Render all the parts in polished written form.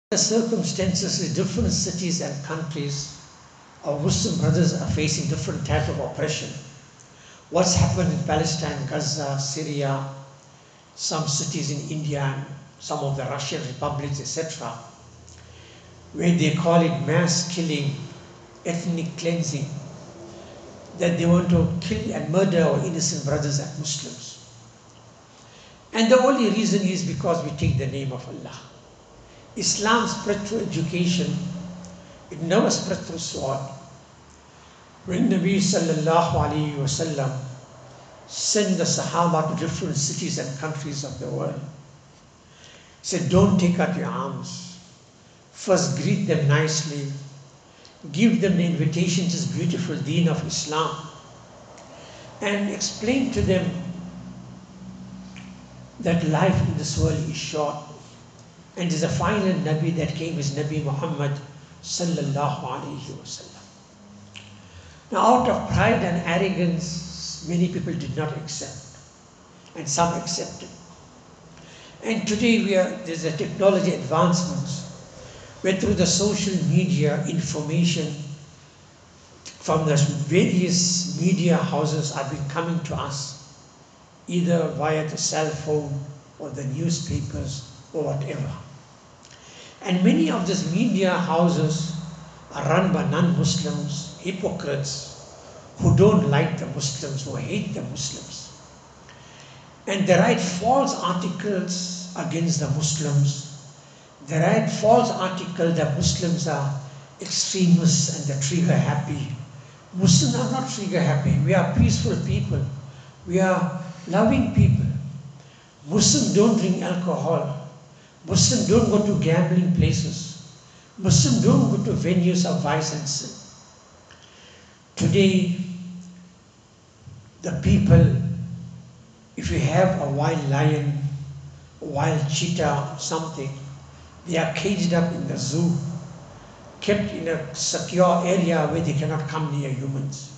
The circumstances in different cities and countries, our Muslim brothers are facing different types of oppression. What's happened in Palestine, Gaza, Syria, some cities in India, and some of the Russian republics, etc., where they call it mass killing, ethnic cleansing, that they want to kill and murder our innocent brothers and Muslims. And the only reason is because we take the name of Allah. Islam spread through education, it never spread through sword. When Nabi sallallahu alayhi wa sallam sent the Sahaba to different cities and countries of the world, he said, don't take out your arms. First greet them nicely, give them the invitation to this beautiful deen of Islam, and explain to them that life in this world is short. And there's a final Nabi that came, is Nabi Muhammad sallallahu alayhi wa sallam. Now, out of pride and arrogance, many people did not accept, and some accepted. And today there's a technology advancements where through the social media information from the various media houses have been coming to us, either via the cell phone or the newspapers or whatever. And many of these media houses are run by non-Muslims, hypocrites, who don't like the Muslims, who hate the Muslims. And they write false articles against the Muslims. They write false articles that Muslims are extremists and they're trigger happy. Muslims are not trigger happy. We are peaceful people. We are loving people. Muslims don't drink alcohol. Muslims don't go to gambling places. Muslims don't go to venues of vice and sin. Today, the people, if you have a wild lion, a wild cheetah, something, they are caged up in the zoo, kept in a secure area where they cannot come near humans.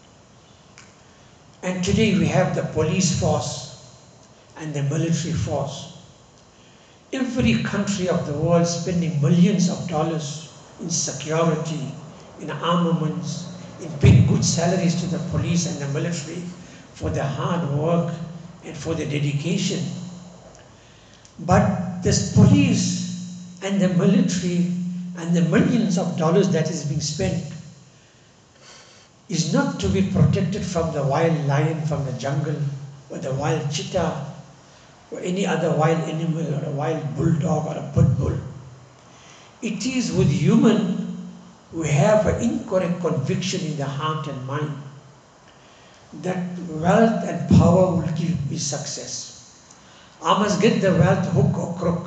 And today we have the police force and the military force. Every country of the world spending millions of dollars in security, in armaments, in paying good salaries to the police and the military for their hard work and for their dedication. But this police and the military and the millions of dollars that is being spent is not to be protected from the wild lion from the jungle or the wild cheetah or any other wild animal or a wild bulldog or a pit bull. It is with human who have an incorrect conviction in the heart and mind that wealth and power will give me success. I must get the wealth hook or crook,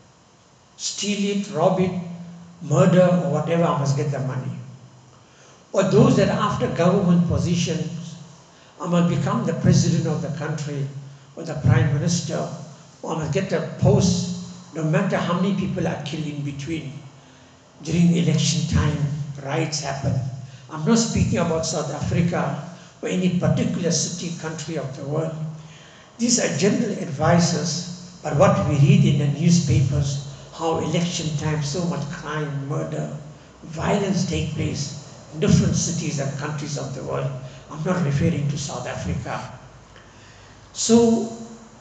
steal it, rob it, murder or whatever, I must get the money. Or those that after government positions, I must become the president of the country or the prime minister, or I must get a post, no matter how many people are killed in between. During election time, riots happen. I'm not speaking about South Africa or any particular city, country of the world. These are general advices, but what we read in the newspapers, how election time, so much crime, murder, violence take place in different cities and countries of the world. I'm not referring to South Africa. So,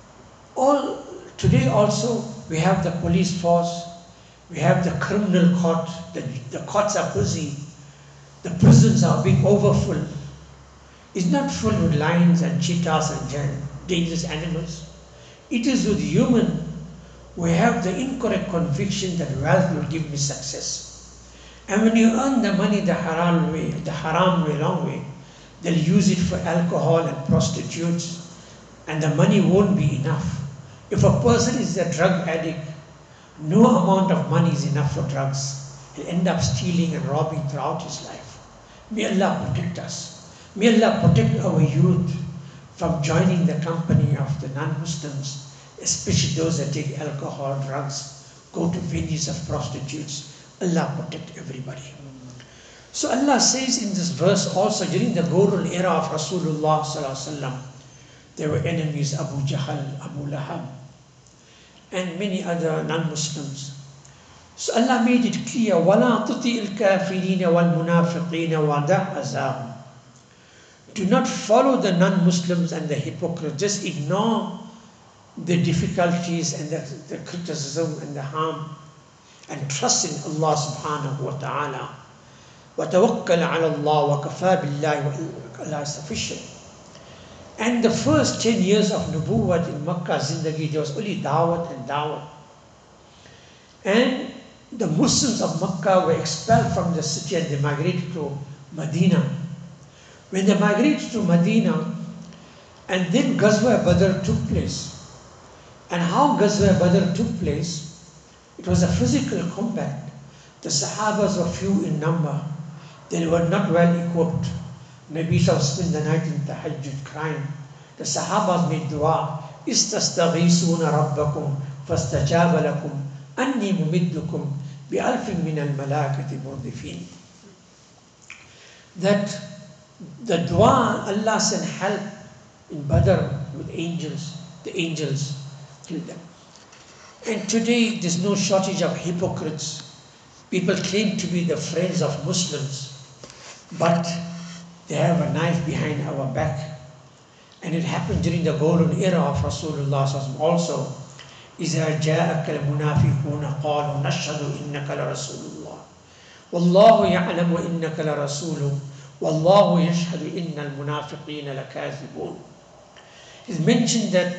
today also we have the police force, we have the criminal court, the courts are busy, the prisons are being overfull. It's not full with lions and cheetahs and dangerous animals. It is with human who have the incorrect conviction that wealth will give me success. And when you earn the money the haram way, long way, they'll use it for alcohol and prostitutes, and the money won't be enough. If a person is a drug addict, no amount of money is enough for drugs. He'll end up stealing and robbing throughout his life. May Allah protect us. May Allah protect our youth from joining the company of the non-Muslims, especially those that take alcohol, drugs, go to venues of prostitutes. Allah protect everybody. So Allah says in this verse also, during the golden era of Rasulullah sallallahu alaihi wasallam, there were enemies, Abu Jahl, Abu Lahab, and many other non-Muslims. So Allah made it clear, وَلَا تُطِئِ الْكَافِرِينَ وَالْمُنَافِقِينَ وَدَعْ أَذَاهُمْ. Do not follow the non-Muslims and the hypocrites. Just ignore the difficulties and the criticism and the harm, and trust in Allah subhanahu wa ta'ala. وَتَوَكَّلْ عَلَى اللَّهِ وَكَفَى بِاللَّهِ. Allah is sufficient. And the first 10 years of Nubuwwat in Makkah Zindagi, there was only Dawat and Dawat. And the Muslims of Makkah were expelled from the city and they migrated to Medina. When they migrated to Medina, and then Ghazwa Badr took place. And how Ghazwa Badr took place, it was a physical combat. The Sahabas were few in number. They were not well equipped. Nabi spent the night in Tahajjud crying. The Sahabas made dua. إِسْتَسْتَغِيثُونَ رَبَّكُمْ فَاسْتَجَابَ لَكُمْ أَنِّي مُمِدُّكُمْ بِأَلْفٍ مِّنَ الْمَلَائِكَةِ مُرْدِفِينَ. That the dua, Allah sent help in Badr with angels. The angels killed them. And today there's no shortage of hypocrites. People claim to be the friends of Muslims, but they have a knife behind our back. And it happened during the golden era of Rasulullah also. إِذَا جَاءَكَ الْمُنَافِقُونَ قَالُوا نَشْهَدُ إِنَّكَ لَرَسُولُ اللَّهِ وَاللَّهُ يَعْلَمُ إِنَّكَ لَرَسُولُهُ وَاللَّهُ يَشْهَدُ إِنَّ الْمُنَافِقِينَ لَكَاذِبُونَ. It's mentioned that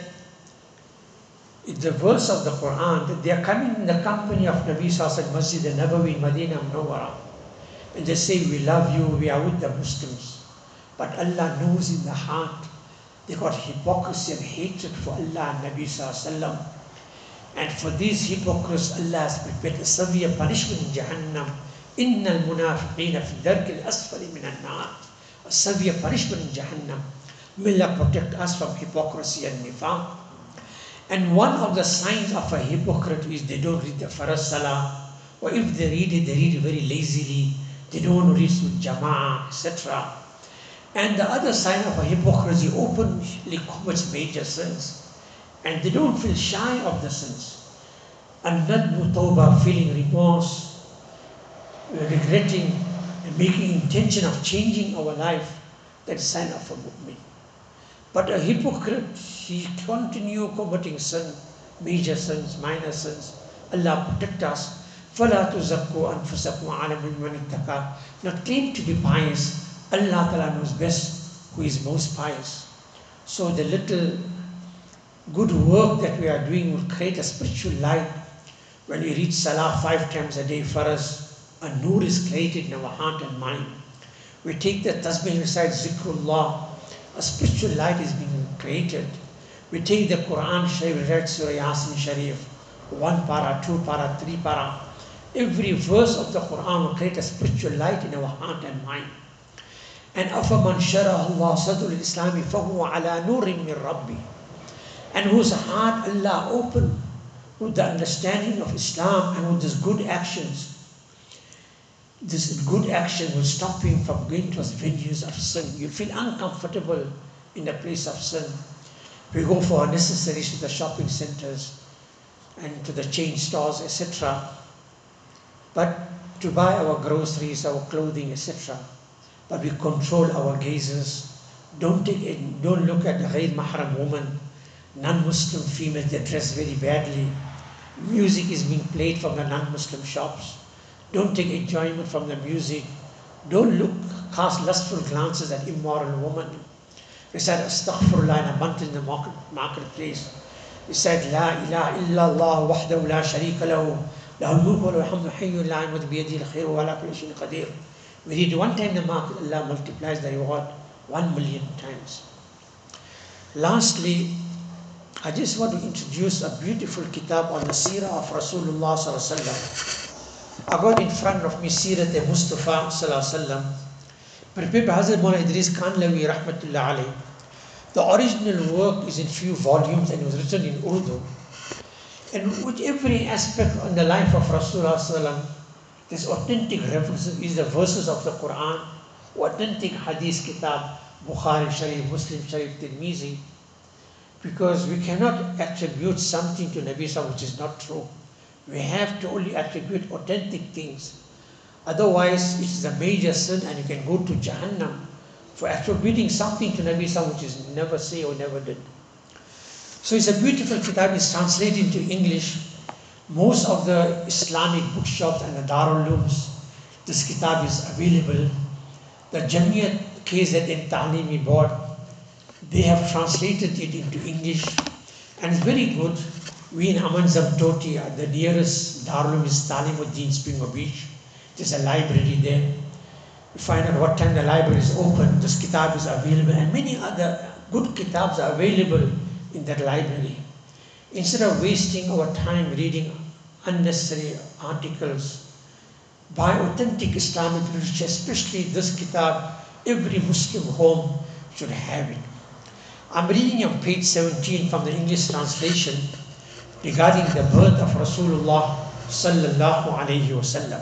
in the verse of the Quran that they are coming in the company of Nabi Sallallahu Alaihi Wasallam, Masjid al-Nabawi, Madinah Munawwara, and they say, we love you, we are with the Muslims. But Allah knows in the heart they got hypocrisy and hatred for Allah and Nabi Sallallahu Alaihi Wasallam. And for these hypocrites, Allah has prepared a severe punishment in Jahannam. إِنَّ الْمُنَافِقِينَ فِي الدَّرْكِ الْأَسْفَلِ مِنَ النَّارِ. A severe punishment in Jahannam. May Allah protect us from hypocrisy and nifaq. And one of the signs of a hypocrite is they don't read the Farz Salah, or if they read it very lazily. They don't want to read with Jama'ah, etc. And the other sign of a hypocrisy, openly commits major sins. And they don't feel shy of the sins. And nadbu tawbah, feeling remorse, regretting, and making intention of changing our life, that's a sign of a mu'min. But a hypocrite, he continue committing sin, major sins, minor sins. Allah protect us. فَلَا تُزَكُّوا أَنفُسَكُمْ عَلَمٍ مَنِ اتَّقَى. Not claim to be pious. Allah Ta'ala knows best who is most pious. So the little good work that we are doing will create a spiritual light. When we read Salah 5 times a day for us, a nur is created in our heart and mind. We take the tasbih inside zikrullah, a spiritual light is being created. We take the Quran Sharif, we read Surah Yasin Sharif, 1 para, 2 para, 3 para. Every verse of the Quran will create a spiritual light in our heart and mind. And أَفَمَنْ شَرَهُ اللَّهُ صَدْرُ الْإِسْلَامِ فَهُوَ عَلَى نُورٍ مِّن رَبِّهِ. And whose heart Allah opened with the understanding of Islam and with these good actions. This good action will stop him from going to his venues of sin. You feel uncomfortable in the place of sin. We go for our necessaries to the shopping centers and to the chain stores, etc. But to buy our groceries, our clothing, etc. But we control our gazes. Don't look at the Ghair Mahram woman, non-Muslim females that dress very badly. Music is being played from the non-Muslim shops. Don't take enjoyment from the music. Don't cast lustful glances at immoral women. Recite astaghfirullah in a month in the marketplace. Recite La ilaha illallah wahdahu la sharika lahu lahul mulku wa lahul hamdu hayyun la yamutu biyadihi al-khayru wa ala kulli shay'in qadir. We read one time in the market, Allah multiplies the reward 1 million times. Lastly, I just want to introduce a beautiful kitab on the seerah of Rasulullah sallallahu alaihi wasallam. I got in front of me Sirat Mustafa sallallahu alaihi wasallam, prepared by Hazrat Maulana Idris Khanlawi rahmatullah alayhi. The original work is in few volumes and it was written in Urdu. And with every aspect on the life of Rasulullah sallallahu alaihi wasallam, there's authentic references, is the verses of the Quran, authentic hadith kitab, Bukhari Sharif, Muslim Sharif, Tirmizi, because we cannot attribute something to Nabi Sallallahu which is not true. We have to only attribute authentic things. Otherwise, it is a major sin and you can go to Jahannam for attributing something to Nabi Sallallahu which is never say or never did. So it's a beautiful kitab. It's translated into English. Most of the Islamic bookshops and the Darul Ulooms, this kitab is available. The Jamiyat KZN Ta'limi Board, they have translated it into English and it's very good. We in Aman Zamtoti, the nearest Darul Uloom is Talimuddin Spring Beach. There's a library there. You find out what time the library is open. This kitab is available and many other good kitabs are available in that library. Instead of wasting our time reading unnecessary articles, buy authentic Islamic literature, especially this kitab. Every Muslim home should have it. I'm reading on page 17 from the English translation regarding the birth of Rasulullah sallallahu alayhi wasallam.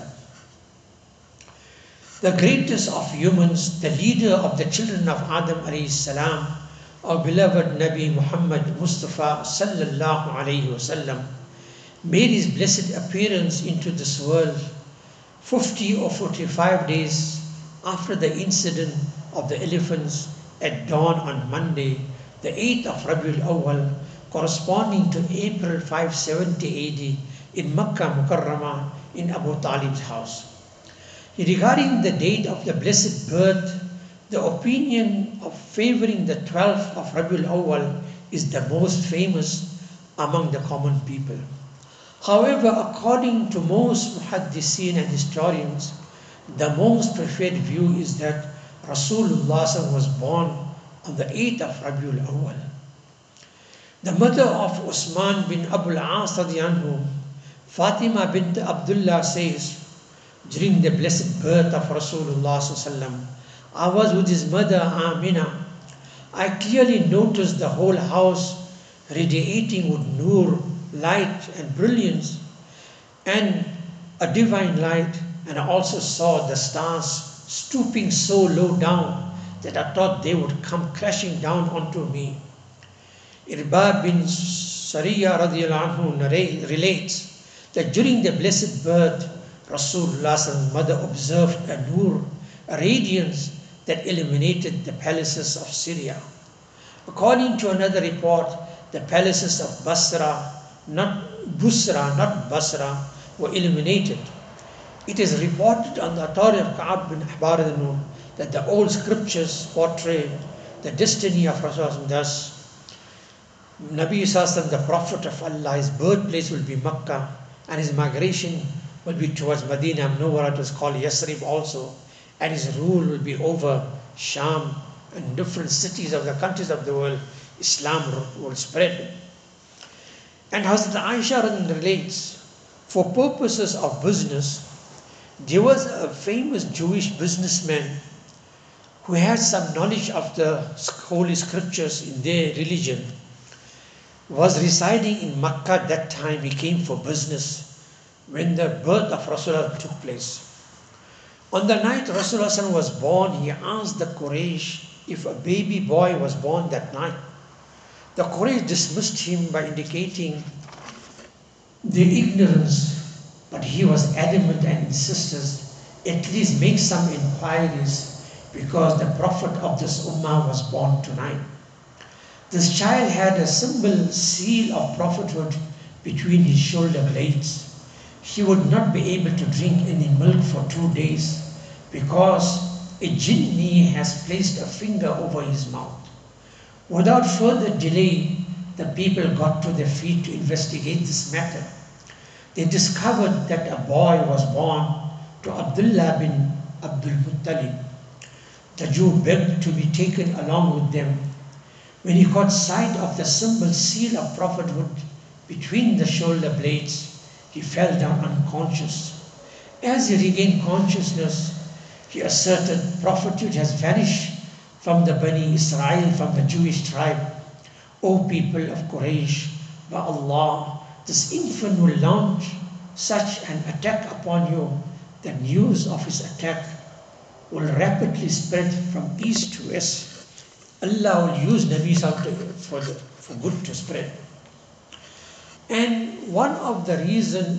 The greatest of humans, the leader of the children of Adam alayhi salam, our beloved Nabi Muhammad Mustafa sallallahu alayhi wasallam, made his blessed appearance into this world 50 or 45 days after the incident of the elephants at dawn on Monday, the 8th of Rabiul Awwal, corresponding to April 570 AD in Makkah Mukarramah in Abu Talib's house. Regarding the date of the blessed birth, the opinion of favoring the 12th of Rabiul Awwal is the most famous among the common people. However, according to most muhaddithin and historians, the most preferred view is that Rasulullah was born on the 8th of Rabiul Awwal. The mother of Usman bin Abul As radiallahu, Fatima bint Abdullah says, during the blessed birth of Rasulullah sallallahu, I was with his mother Amina. I clearly noticed the whole house radiating with nur, light and brilliance and a divine light, and I also saw the stars stooping so low down that I thought they would come crashing down onto me. Irbad bin Sariya radiallahu anhu relates that during the blessed birth, Rasulullah's mother observed a nur, a radiance that illuminated the palaces of Syria. According to another report, the palaces of Basra, not Basra, were illuminated. It is reported on the authority of Ka'ab bin Ahbar that the old scriptures portray the destiny of Rasulullah thus. Nabi Sallallahu, the Prophet of Allah, his birthplace will be Makkah and his migration will be towards Medina Munawwara. It was called Yasrib also, and his rule will be over Sham and different cities of the countries of the world. Islam will spread. And Hazrat Aisha relates, for purposes of business, there was a famous Jewish businessman who had some knowledge of the holy scriptures in their religion, was residing in Makkah at that time. He came for business when the birth of Rasulullah took place. On the night Rasulullah was born, he asked the Quraysh if a baby boy was born that night. The Quraysh dismissed him by indicating their ignorance, but he was adamant and insisted at least make some inquiries because the Prophet of this Ummah was born tonight. This child had a symbol seal of prophethood between his shoulder blades. He would not be able to drink any milk for 2 days because a jinni has placed a finger over his mouth. Without further delay, the people got to their feet to investigate this matter. They discovered that a boy was born to Abdullah bin Abdul Muttalib. The Jew begged to be taken along with them. When he caught sight of the symbol seal of prophethood between the shoulder blades, he fell down unconscious. As he regained consciousness, he asserted prophethood has vanished from the Bani Israel, from the Jewish tribe. O people of Quraysh, by Allah, this infant will launch such an attack upon you. The news of his attack will rapidly spread from east to west. Allah will use Nabi for good to spread. And one of the reasons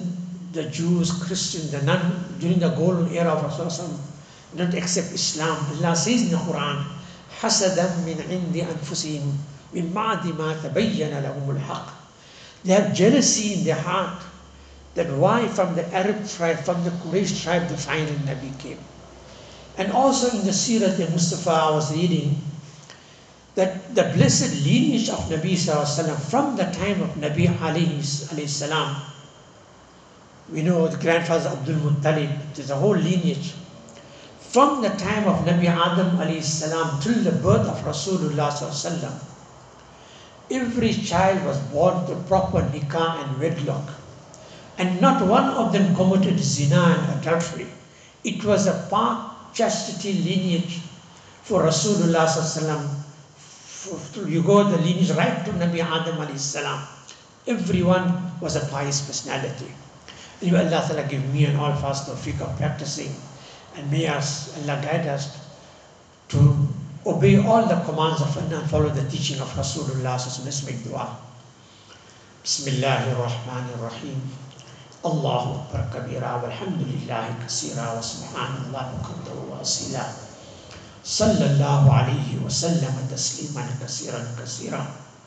the Jews, Christians, the non during the golden era of Rasulullah not accept Islam. Allah says in the Quran, حَسَدًا مِنْ عِنْدِ أَنفُسِهِمْ مِنْ بَعْدِ مَا تَبَيَّنَ لَهُمُ الْحَقِّ. They have jealousy in their heart that why from the Arab tribe, from the Quraysh tribe, the final Nabi came. And also in the Sirat al-Mustafa I was reading that the blessed lineage of Nabi Sallallahu from the time of Nabi alayhi salam, we know the grandfather Abdul Muttalib, there's a whole lineage. From the time of Nabi Adam alayhi salam till the birth of Rasulullah Sallallahu, every child was born to proper nikah and wedlock. And not one of them committed zina and adultery. It was a part chastity lineage for Rasulullah Sallallahu. You go the lineage right to Nabi Adam alayhi salam. Everyone was a pious personality. And may Allah Ta'ala give me and all of us the tawfiq of practicing. And may Allah guide us to obey all the commands of Allah and follow the teaching of Rasulullah Sallallahu. Let's make dua. Bismillahir Rahmanir Rahim. Allahu Akbar kabira walhamdulillahi kasira wa subhanallahi qadra wa asila. Sallallahu alayhi wa sallam tasliman kasiran kasira.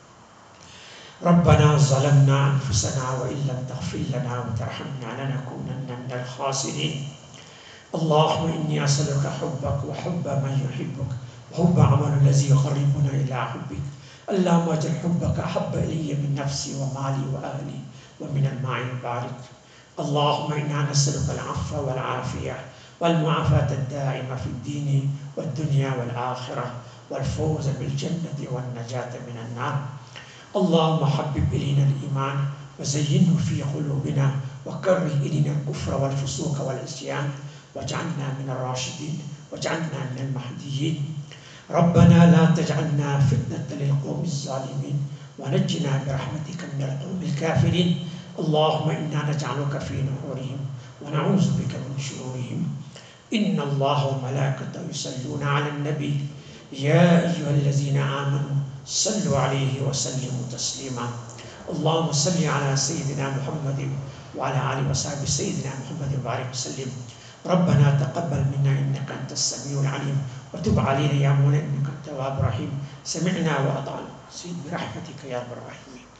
ربنا ظلمنا أنفسنا وإن لم تغفر لنا وترحمنا لنكونن من الخاسرين. اللهم إني أسألك حبك وحب من يحبك وحب عمل الذي يقربنا إلى حبك. اللهم اجعل حبك أحب إلي من نفسي ومالي وأهلي ومن الماء البارد. اللهم إنا نسألك العفو والعافية والمعافاة الدائمة في الدين والدنيا والآخرة والفوز بالجنة والنجاة من النار. اللهم حبب إلينا الإيمان وزينه في قلوبنا وكره إلينا الكفر والفسوق والعصيان واجعلنا من الراشدين واجعلنا من المهديين. ربنا لا تجعلنا فتنة للقوم الظالمين ونجنا برحمتك من القوم الكافرين. اللهم إنا نجعلك في نحورهم ونعوذ بك من شرورهم. إن الله وملائكته يصلون على النبي يا أيها الذين آمنوا صلوا عليه وسلموا تسليما. اللهم صل على سيدنا محمد وعلى آله وصحبه سيدنا محمد وبارك وسلم. ربنا تقبل منا إنك أنت السميع العليم وتب علينا يا مولانا إنك أنت التواب الرحيم. سمعنا وأطعنا سيد برحمتك يا رب الراحمين.